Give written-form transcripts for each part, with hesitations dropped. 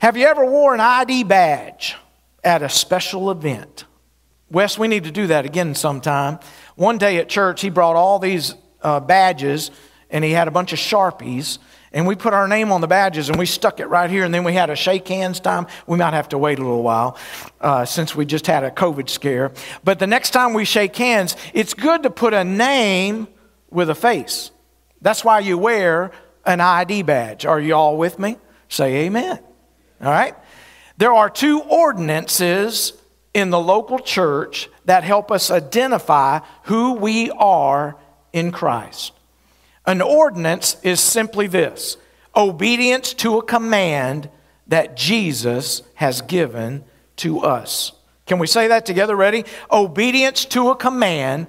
Have you ever wore an ID badge at a special event? Wes, we need to do that again sometime. One day at church, he brought all these badges, and he had a bunch of Sharpies, and we put our name on the badges, and we stuck it right here, and then we had a shake hands time. We might have to wait a little while since we just had a COVID scare. But the next time we shake hands, it's good to put a name with a face. That's why you wear an ID badge. Are you all with me? Say amen. All right? There are 2 ordinances in the local church that help us identify who we are in Christ. An ordinance is simply this: obedience to a command that Jesus has given to us. Can we say that together? Ready? Obedience to a command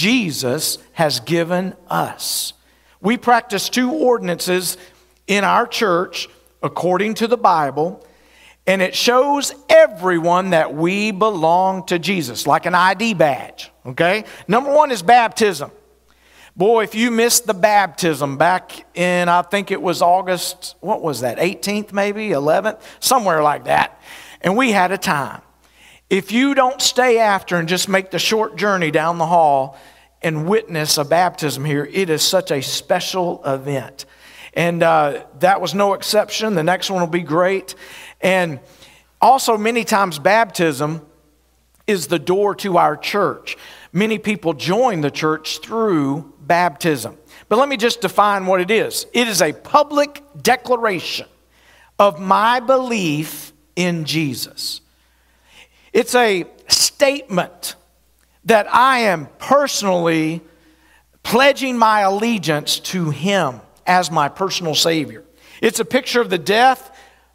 Jesus has given us. We practice 2 ordinances in our church according to the Bible, and it shows everyone that we belong to Jesus, like an ID badge, okay? Number 1 is baptism. Boy, if you missed the baptism back in, I think it was August, what was that, 18th maybe, 11th, somewhere like that, and we had a time. If you don't stay after and just make the short journey down the hall and witness a baptism here, it is such a special event. And that was no exception. The next one will be great. And also, many times baptism is the door to our church. Many people join the church through baptism. But let me just define what it is. It is a public declaration of my belief in Jesus. It's a statement that I am personally pledging my allegiance to Him as my personal Savior. It's a picture of the death,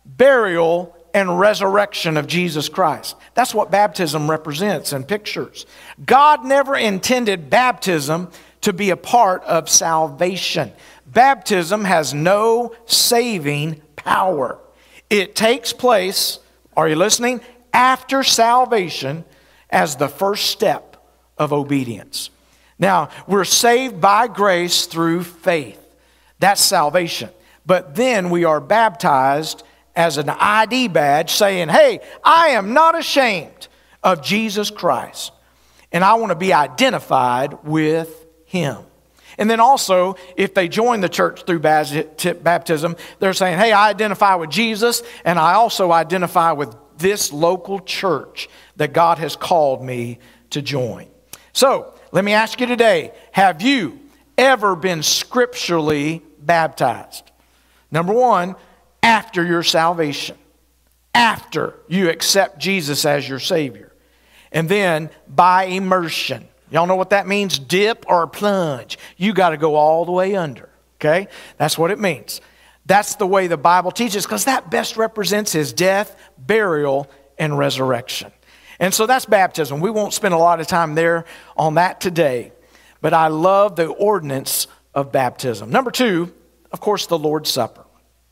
burial, and resurrection of Jesus Christ. That's what baptism represents and pictures. God never intended baptism to be a part of salvation. Baptism has no saving power. It takes place, are you listening, after salvation as the first step of obedience. Now, we're saved by grace through faith. That's salvation. But then we are baptized as an ID badge saying, hey, I am not ashamed of Jesus Christ. And I want to be identified with Him. And then also, if they join the church through baptism, they're saying, hey, I identify with Jesus, and I also identify with this local church that God has called me to join. So, let me ask you today, have you ever been scripturally baptized? Number 1, after your salvation, after you accept Jesus as your Savior. And then by immersion. Y'all know what that means? Dip or plunge. You got to go all the way under, okay? That's what it means. That's the way the Bible teaches, because that best represents His death, burial, and resurrection. And so that's baptism. We won't spend a lot of time there on that today, but I love the ordinance of baptism. Number 2, of course, the Lord's Supper.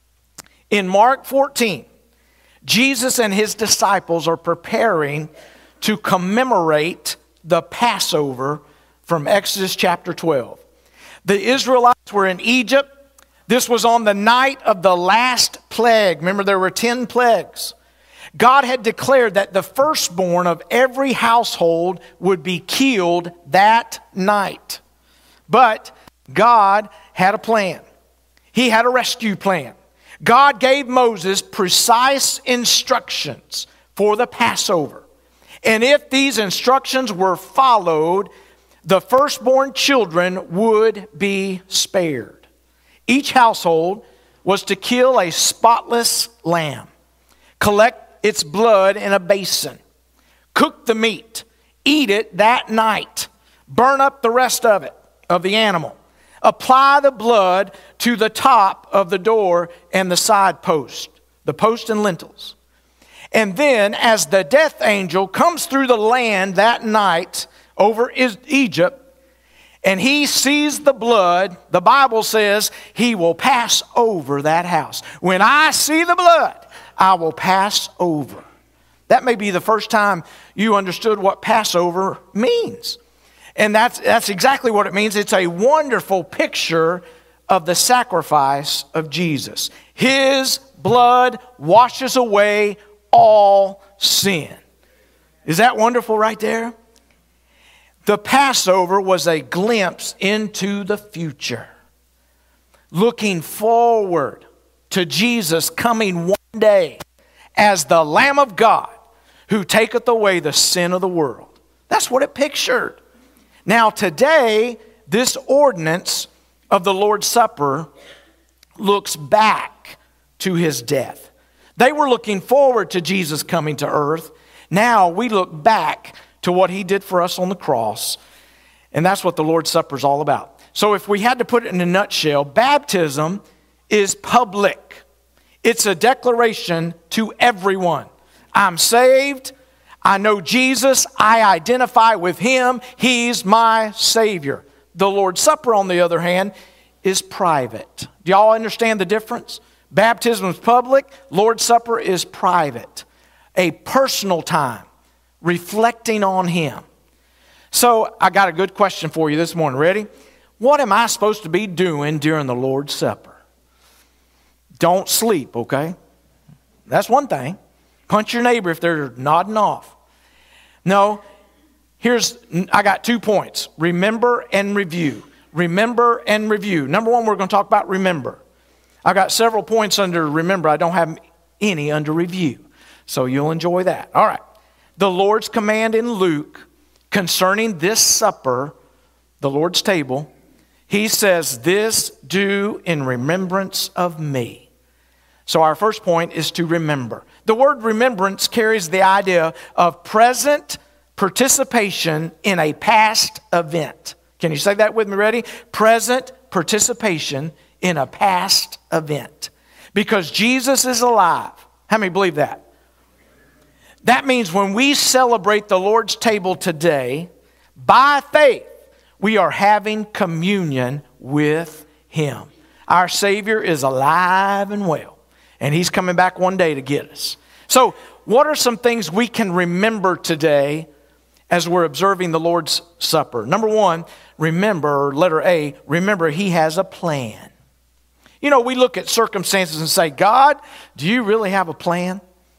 In Mark 14, Jesus and His disciples are preparing to commemorate the Passover from Exodus chapter 12. The Israelites were in Egypt. This was on the night of the last plague. Remember, there were 10 plagues. God had declared that the firstborn of every household would be killed that night. But God had a plan. He had a rescue plan. God gave Moses precise instructions for the Passover. And if these instructions were followed, the firstborn children would be spared. Each household was to kill a spotless lamb, collect its blood in a basin, cook the meat, eat it that night, burn up the rest of it, of the animal, apply the blood to the top of the door and the side post, the post and lintels. And then as the death angel comes through the land that night over Egypt, and he sees the blood, the Bible says he will pass over that house. When I see the blood, I will pass over. That may be the first time you understood what Passover means. And that's exactly what it means. It's a wonderful picture of the sacrifice of Jesus. His blood washes away all sin. Is that wonderful right there? The Passover was a glimpse into the future, looking forward to Jesus coming one day as the Lamb of God who taketh away the sin of the world. That's what it pictured. Now today, this ordinance of the Lord's Supper looks back to his death. They were looking forward to Jesus coming to earth. Now we look back to what he did for us on the cross. And that's what the Lord's Supper is all about. So if we had to put it in a nutshell, baptism is public. It's a declaration to everyone. I'm saved. I know Jesus. I identify with him. He's my Savior. The Lord's Supper, on the other hand, is private. Do y'all understand the difference? Baptism is public. Lord's Supper is private. A personal time reflecting on him. So I got a good question for you this morning. Ready? What am I supposed to be doing during the Lord's Supper? Don't sleep, okay? That's one thing. Punch your neighbor if they're nodding off. No, I got 2 points. Remember and review. Remember and review. Number one, we're going to talk about remember. I got several points under remember. I don't have any under review. So you'll enjoy that. All right. The Lord's command in Luke concerning this supper, the Lord's table, he says, "This do in remembrance of me." So our first point is to remember. The word remembrance carries the idea of present participation in a past event. Can you say that with me? Ready? Present participation in a past event. Because Jesus is alive. How many believe that? That means when we celebrate the Lord's table today, by faith, we are having communion with him. Our Savior is alive and well, and he's coming back one day to get us. So, what are some things we can remember today as we're observing the Lord's Supper? Number one, remember, letter A, remember he has a plan. You know, we look at circumstances and say, God, do you really have a plan?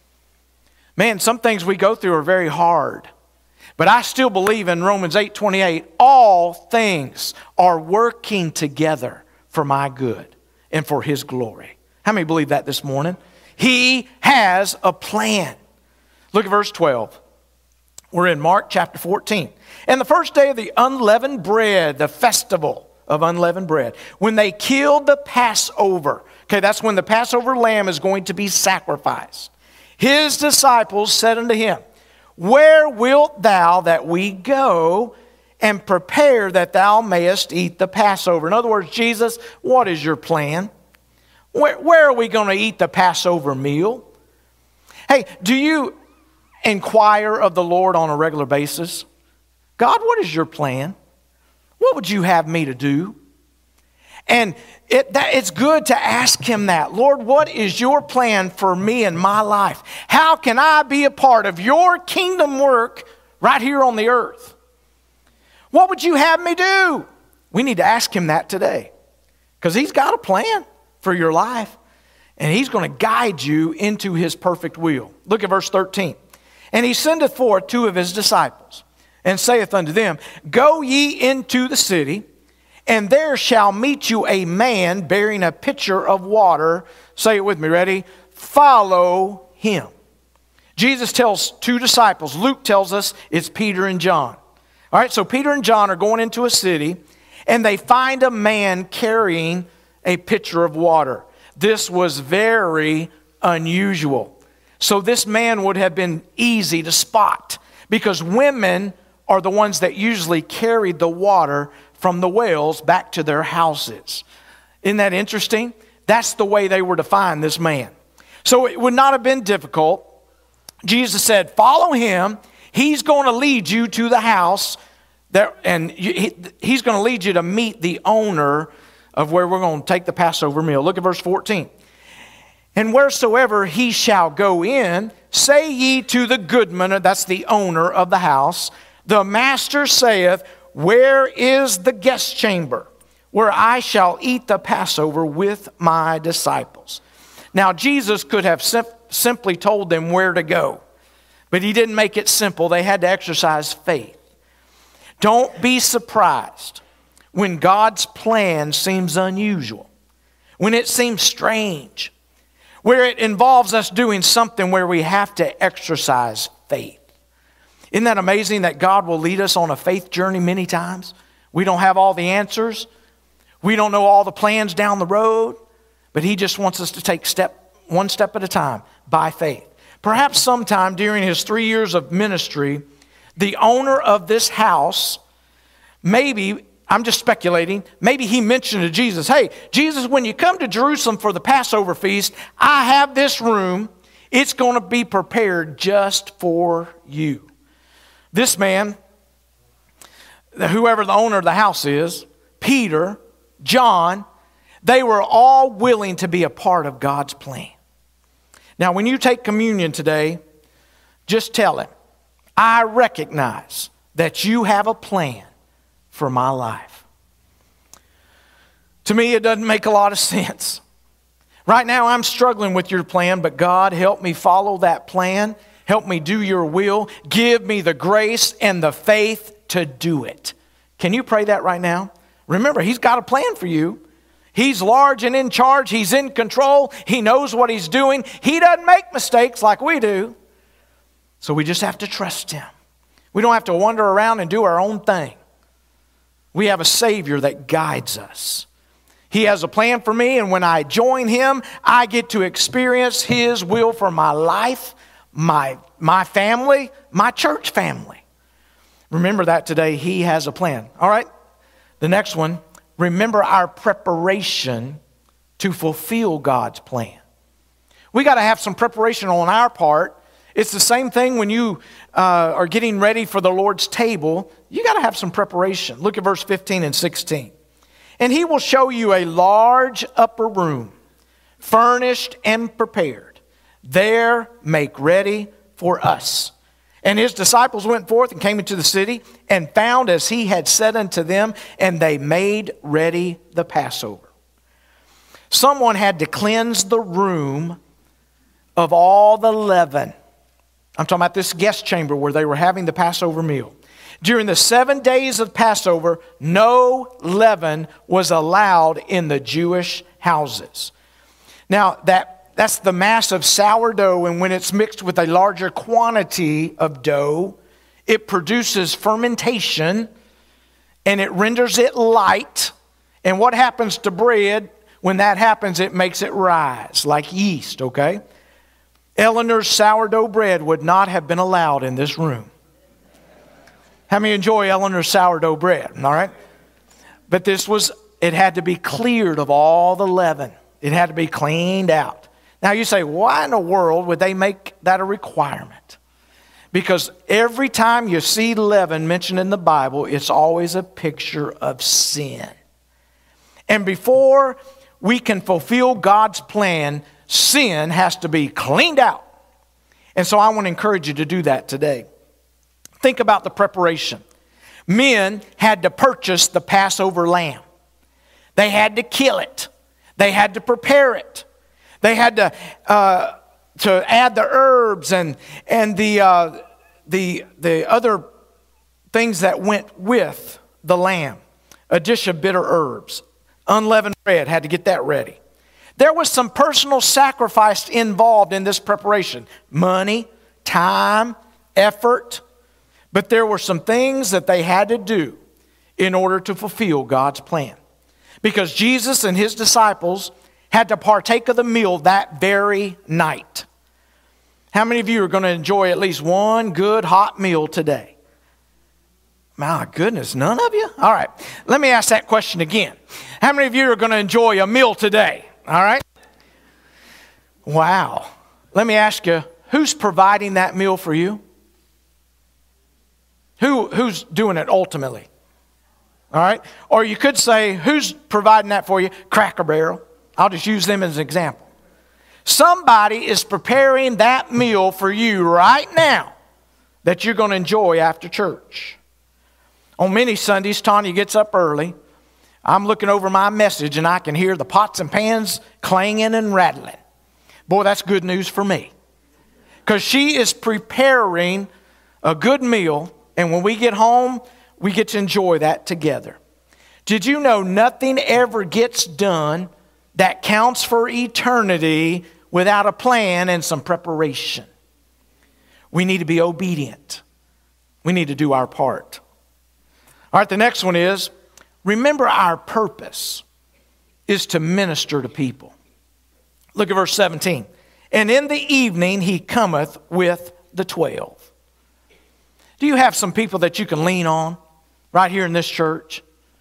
Man, some things we go through are very hard. But I still believe in Romans 8:28, all things are working together for my good and for his glory. How many believe that this morning? He has a plan. Look at verse 12. We're in Mark chapter 14. And the first day of the unleavened bread, the festival of unleavened bread, when they killed the Passover. Okay, that's when the Passover lamb is going to be sacrificed. His disciples said unto him, Where wilt thou that we go and prepare that thou mayest eat the Passover? In other words, Jesus, what is your plan? Where are we going to eat the Passover meal? Hey, do you inquire of the Lord on a regular basis? God, what is your plan? What would you have me to do? And it's good to ask him that. Lord, what is your plan for me in my life? How can I be a part of your kingdom work right here on the earth? What would you have me do? We need to ask him that today, because he's got a plan for your life, and he's going to guide you into his perfect will. Look at verse 13. And he sendeth forth 2 of his disciples, and saith unto them, Go ye into the city, and there shall meet you a man bearing a pitcher of water. Say it with me, ready? Follow him. Jesus tells 2 disciples. Luke tells us it's Peter and John. All right, so Peter and John are going into a city, and they find a man carrying a pitcher of water. This was very unusual. So this man would have been easy to spot, because women are the ones that usually carried the water from the wells back to their houses. Isn't that interesting? That's the way they were to find this man. So it would not have been difficult. Jesus said, follow him. He's going to lead you to the house, and he's going to lead you to meet the owner of where we're going to take the Passover meal. Look at verse 14. And wheresoever he shall go in, say ye to the goodman, that's the owner of the house, the master saith, Where is the guest chamber, where I shall eat the Passover with my disciples? Now, Jesus could have simply told them where to go, but he didn't make it simple. They had to exercise faith. Don't be surprised when God's plan seems unusual, when it seems strange, where it involves us doing something where we have to exercise faith. Isn't that amazing that God will lead us on a faith journey many times? We don't have all the answers. We don't know all the plans down the road, but he just wants us to take one step at a time by faith. Perhaps sometime during his 3 years of ministry, the owner of this house, maybe, I'm just speculating, maybe he mentioned to Jesus, hey, Jesus, when you come to Jerusalem for the Passover feast, I have this room. It's going to be prepared just for you. This man, whoever the owner of the house is, Peter, John, they were all willing to be a part of God's plan. Now, when you take communion today, just tell him, I recognize that you have a plan for my life. To me, it doesn't make a lot of sense. Right now, I'm struggling with your plan, but God, help me follow that plan. Help me do your will. Give me the grace and the faith to do it. Can you pray that right now? Remember, he's got a plan for you. He's large and in charge. He's in control. He knows what he's doing. He doesn't make mistakes like we do. So we just have to trust him. We don't have to wander around and do our own thing. We have a Savior that guides us. He has a plan for me, and when I join him, I get to experience his will for my life, my family, my church family. Remember that today. He has a plan. All right, the next one. Remember our preparation to fulfill God's plan. We got to have some preparation on our part. It's the same thing when you are getting ready for the Lord's table. You got to have some preparation. Look at verse 15 and 16. And he will show you a large upper room, furnished and prepared. There make ready for us. And his disciples went forth and came into the city and found as he had said unto them, and they made ready the Passover. Someone had to cleanse the room of all the leaven. I'm talking about this guest chamber where they were having the Passover meal. During the 7 days of Passover, no leaven was allowed in the Jewish houses. Now, that's the mass of sourdough, and when it's mixed with a larger quantity of dough, it produces fermentation, and it renders it light. And what happens to bread? When that happens, it makes it rise, like yeast, okay? Eleanor's sourdough bread would not have been allowed in this room. How many enjoy Eleanor's sourdough bread, all right? But it had to be cleared of all the leaven. It had to be cleaned out. Now you say, why in the world would they make that a requirement? Because every time you see leaven mentioned in the Bible, it's always a picture of sin. And before we can fulfill God's plan, sin has to be cleaned out. And so I want to encourage you to do that today. Think about the preparation. Men had to purchase the Passover lamb. They had to kill it. They had to prepare it. They had to add the herbs and the other things that went with the lamb. A dish of bitter herbs. Unleavened bread, had to get that ready. There was some personal sacrifice involved in this preparation. Money, time, effort. But there were some things that they had to do in order to fulfill God's plan. Because Jesus and his disciples had to partake of the meal that very night. How many of you are going to enjoy at least one good hot meal today? My goodness, none of you? All right, let me ask that question again. How many of you are going to enjoy a meal today? All right? Wow. Let me ask you, who's providing that meal for you? Who's doing it ultimately? All right? Or you could say, who's providing that for you? Cracker Barrel. I'll just use them as an example. Somebody is preparing that meal for you right now that you're going to enjoy after church. On many Sundays, Tanya gets up early. I'm looking over my message and I can hear the pots and pans clanging and rattling. Boy, that's good news for me. Because she is preparing a good meal, and when we get home, we get to enjoy that together. Did you know nothing ever gets done that counts for eternity without a plan and some preparation? We need to be obedient. We need to do our part. All right, the next one is, remember our purpose is to minister to people. Look at verse 17. And in the evening he cometh with the 12. Do you have some people that you can lean on right here in this church?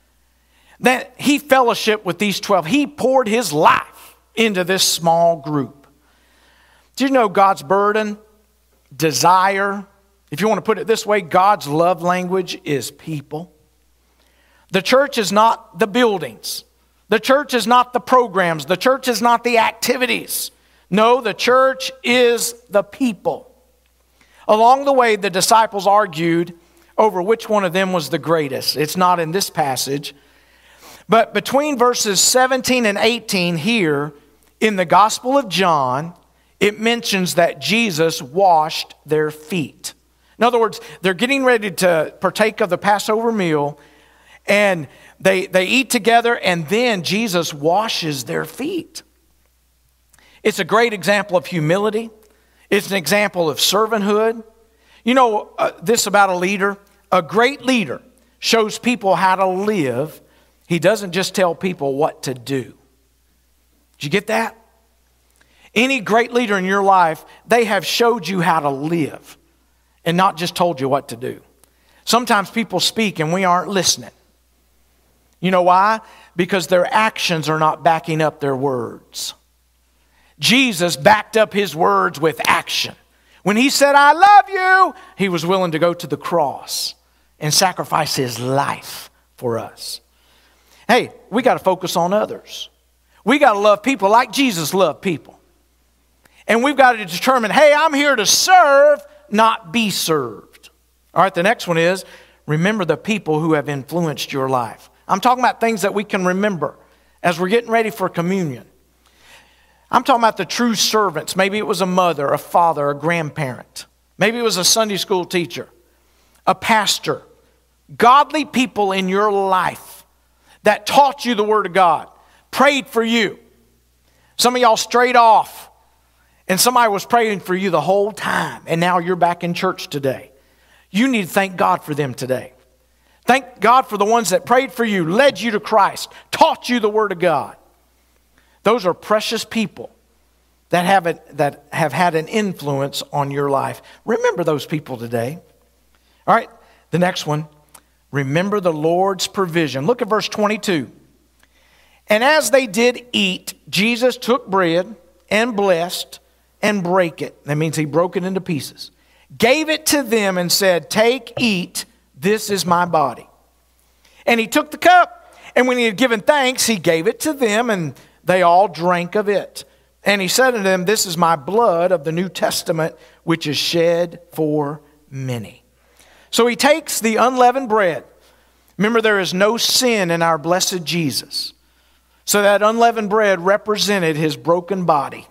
That he fellowshiped with these 12. He poured his life into this small group. Do you know God's burden, desire, if you want to put it this way, God's love language is people. The church is not the buildings. The church is not the programs. The church is not the activities. No, the church is the people. Along the way, the disciples argued over which one of them was the greatest. It's not in this passage. But between verses 17 and 18 here, in the Gospel of John, it mentions that Jesus washed their feet. In other words, they're getting ready to partake of the Passover meal, and they eat together, and then Jesus washes their feet. It's a great example of humility. It's an example of servanthood. You know this about a leader? A great leader shows people how to live. He doesn't just tell people what to do. Did you get that? Any great leader in your life, they have showed you how to live and not just told you what to do. Sometimes people speak and we aren't listening. You know why? Because their actions are not backing up their words. Jesus backed up his words with action. When he said, I love you, he was willing to go to the cross and sacrifice his life for us. Hey, we got to focus on others. We got to love people like Jesus loved people. And we've got to determine, hey, I'm here to serve, not be served. All right, the next one is, remember the people who have influenced your life. I'm talking about things that we can remember as we're getting ready for communion. I'm talking about the true servants. Maybe it was a mother, a father, a grandparent. Maybe it was a Sunday school teacher, a pastor. Godly people in your life that taught you the Word of God, prayed for you. Some of y'all strayed off, and somebody was praying for you the whole time, and now you're back in church today. You need to thank God for them today. Thank God for the ones that prayed for you, led you to Christ, taught you the Word of God. Those are precious people that have had an influence on your life. Remember those people today. All right, the next one. Remember the Lord's provision. Look at verse 22. And as they did eat, Jesus took bread and blessed and brake it. That means he broke it into pieces. Gave it to them and said, take, eat, this is my body. And he took the cup, and when he had given thanks, he gave it to them, and they all drank of it. And he said to them, this is my blood of the New Testament, which is shed for many. So he takes the unleavened bread. Remember, there is no sin in our blessed Jesus. So that unleavened bread represented his broken body.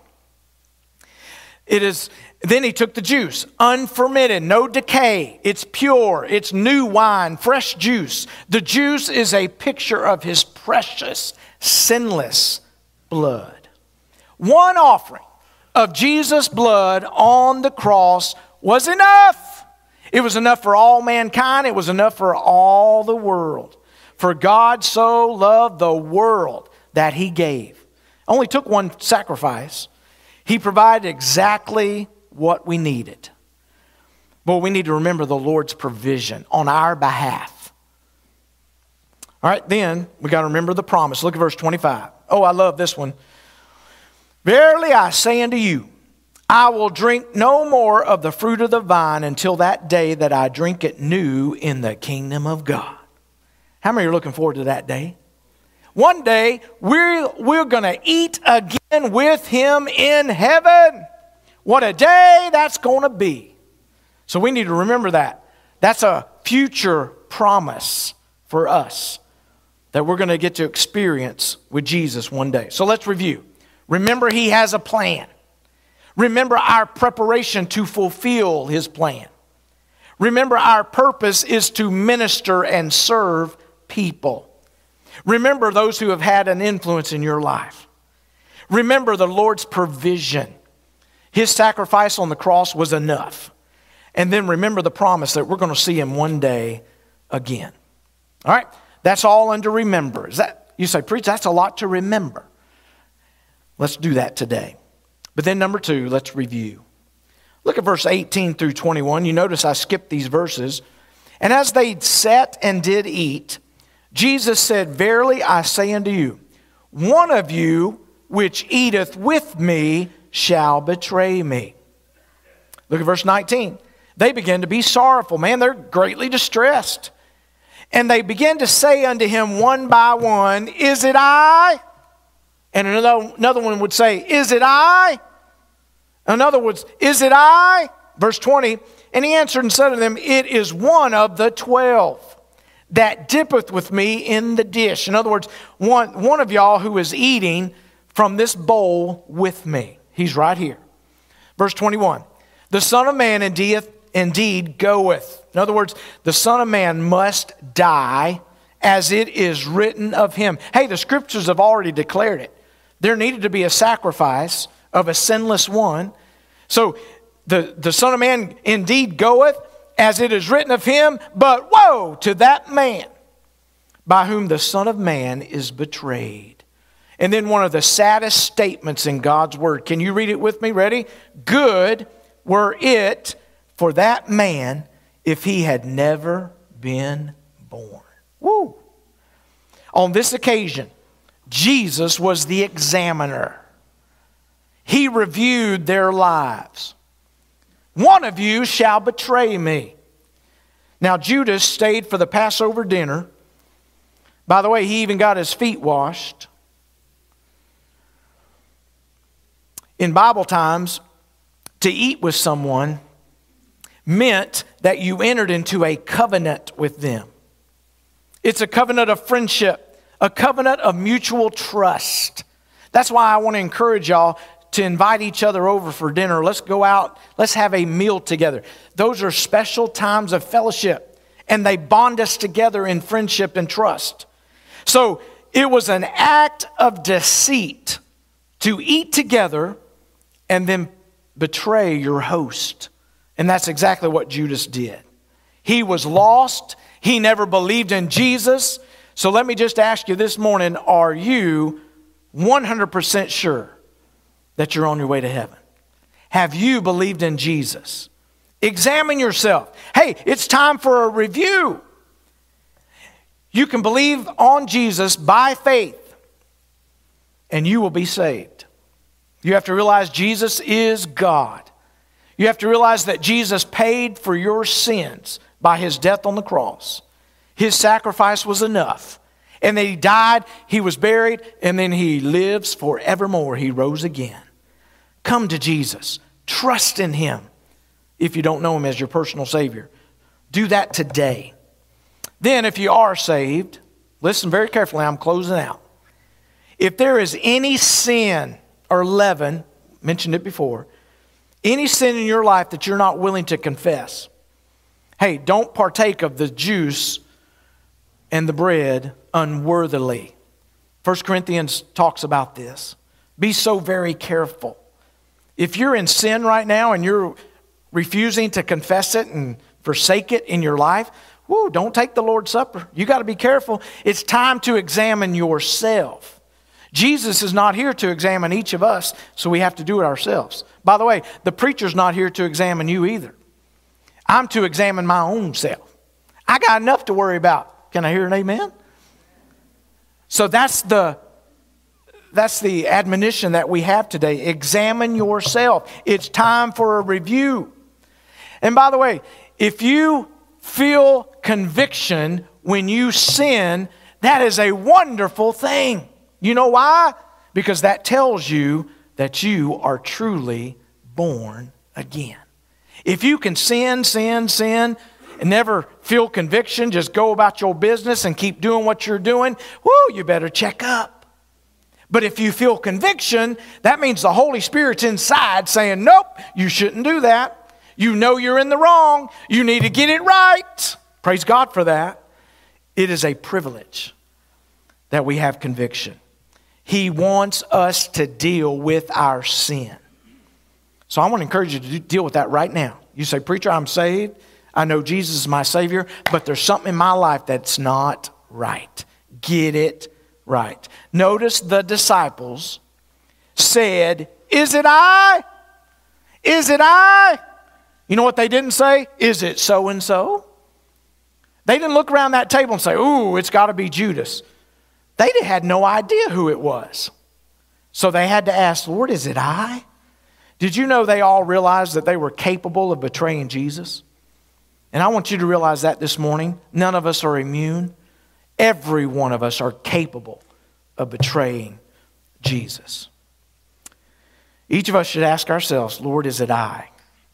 Then he took the juice, unfermented, no decay. It's pure, it's new wine, fresh juice. The juice is a picture of his precious, sinless blood. One offering of Jesus' blood on the cross was enough. It was enough for all mankind. It was enough for all the world. For God so loved the world that he gave. Only took one sacrifice. He provided exactly what we needed. But we need to remember the Lord's provision on our behalf. All right, then we got to remember the promise. Look at verse 25. Oh, I love this one. Verily I say unto you, I will drink no more of the fruit of the vine until that day that I drink it new in the kingdom of God. How many are looking forward to that day? One day, we're going to eat again with him in heaven. What a day that's going to be. So we need to remember that. That's a future promise for us that we're going to get to experience with Jesus one day. So let's review. Remember, he has a plan. Remember our preparation to fulfill His plan. Remember our purpose is to minister and serve people. Remember those who have had an influence in your life. Remember the Lord's provision. His sacrifice on the cross was enough. And then remember the promise that we're going to see Him one day again. All right? That's all under remember. You say, preach, that's a lot to remember. Let's do that today. But then number 2, let's review. Look at verse 18 through 21. You notice I skipped these verses. And as they sat and did eat, Jesus said, verily I say unto you, one of you which eateth with me shall betray me. Look at verse 19. They began to be sorrowful. Man, they're greatly distressed. And they began to say unto him one by one, is it I? And another one would say, is it I? Another words, is it I? Verse 20, and he answered and said to them, it is one of the 12 that dippeth with me in the dish. In other words, one of y'all who is eating from this bowl with me. He's right here. Verse 21, the Son of Man indeed goeth. In other words, the Son of Man must die as it is written of him. Hey, the scriptures have already declared it. There needed to be a sacrifice of a sinless one. So the Son of Man indeed goeth as it is written of him, but woe to that man by whom the Son of Man is betrayed. And then one of the saddest statements in God's word. Can you read it with me? Ready? Good were it for that man if he had never been born. Woo! On this occasion, Jesus was the examiner. He reviewed their lives. One of you shall betray me. Now Judas stayed for the Passover dinner. By the way, he even got his feet washed. In Bible times, to eat with someone meant that you entered into a covenant with them. It's a covenant of friendship, a covenant of mutual trust. That's why I want to encourage y'all to invite each other over for dinner. Let's go out. Let's have a meal together. Those are special times of fellowship, and they bond us together in friendship and trust. So it was an act of deceit to eat together and then betray your host. And that's exactly what Judas did. He was lost. He never believed in Jesus. So let me just ask you this morning, are you 100% sure that you're on your way to heaven? Have you believed in Jesus? Examine yourself. Hey, it's time for a review. You can believe on Jesus by faith, and you will be saved. You have to realize Jesus is God. You have to realize that Jesus paid for your sins by His death on the cross. His sacrifice was enough. And then He died, He was buried, and then He lives forevermore. He rose again. Come to Jesus. Trust in Him if you don't know Him as your personal Savior. Do that today. Then if you are saved, listen very carefully, I'm closing out. If there is any sin or leaven, mentioned it before, any sin in your life that you're not willing to confess, hey, don't partake of the juice and the bread unworthily. 1 Corinthians talks about this. Be so very careful. If you're in sin right now and you're refusing to confess it and forsake it in your life, don't take the Lord's Supper. You got to be careful. It's time to examine yourself. Jesus is not here to examine each of us, so we have to do it ourselves. By the way, the preacher's not here to examine you either. I'm to examine my own self. I got enough to worry about. Can I hear an amen? So that's the admonition that we have today. Examine yourself. It's time for a review. And by the way, if you feel conviction when you sin, that is a wonderful thing. You know why? Because that tells you that you are truly born again. If you can sin, and never feel conviction, just go about your business and keep doing what you're doing, you better check up. But if you feel conviction, that means the Holy Spirit's inside saying, nope, you shouldn't do that. You know you're in the wrong. You need to get it right. Praise God for that. It is a privilege that we have conviction. He wants us to deal with our sin. So I want to encourage you to deal with that right now. You say, preacher, I'm saved. I know Jesus is my Savior, but there's something in my life that's not right. Get it right. Notice the disciples said, is it I? Is it I? You know what they didn't say? Is it so-and-so? They didn't look around that table and say, ooh, it's got to be Judas. They had no idea who it was. So they had to ask, Lord, is it I? Did you know they all realized that they were capable of betraying Jesus? And I want you to realize that this morning. None of us are immune. Every one of us are capable of betraying Jesus. Each of us should ask ourselves, Lord, is it I?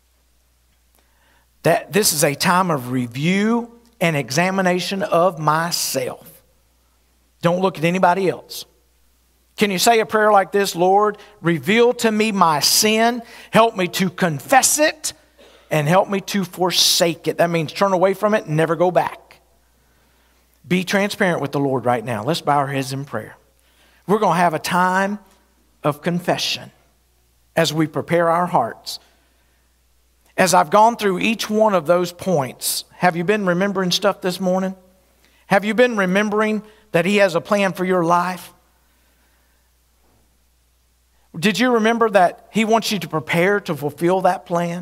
That this is a time of review and examination of myself. Don't look at anybody else. Can you say a prayer like this? Lord, reveal to me my sin. Help me to confess it and help me to forsake it. That means turn away from it and never go back. Be transparent with the Lord right now. Let's bow our heads in prayer. We're going to have a time of confession as we prepare our hearts. As I've gone through each one of those points, have you been remembering stuff this morning? Have you been remembering that He has a plan for your life? Did you remember that He wants you to prepare to fulfill that plan?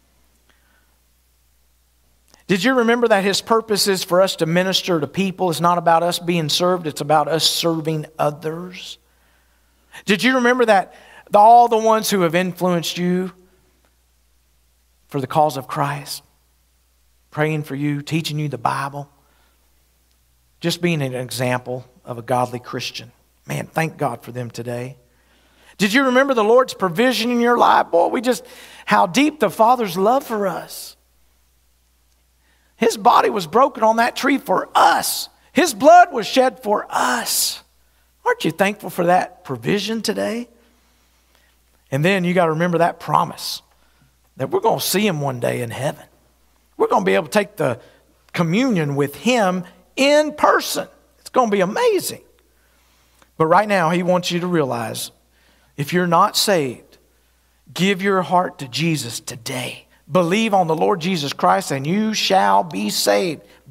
Did you remember that His purpose is for us to minister to people? It's not about us being served, it's about us serving others. Did you remember that all the ones who have influenced you for the cause of Christ, praying for you, teaching you the Bible, just being an example of a godly Christian? Man, thank God for them today. Did you remember the Lord's provision in your life? Boy, how deep the Father's love for us. His body was broken on that tree for us. His blood was shed for us. Aren't you thankful for that provision today? And then you got to remember that promise that we're going to see Him one day in heaven. We're going to be able to take the communion with Him in person. It's going to be amazing. But right now, He wants you to realize, if you're not saved, give your heart to Jesus today. Believe on the Lord Jesus Christ and you shall be saved.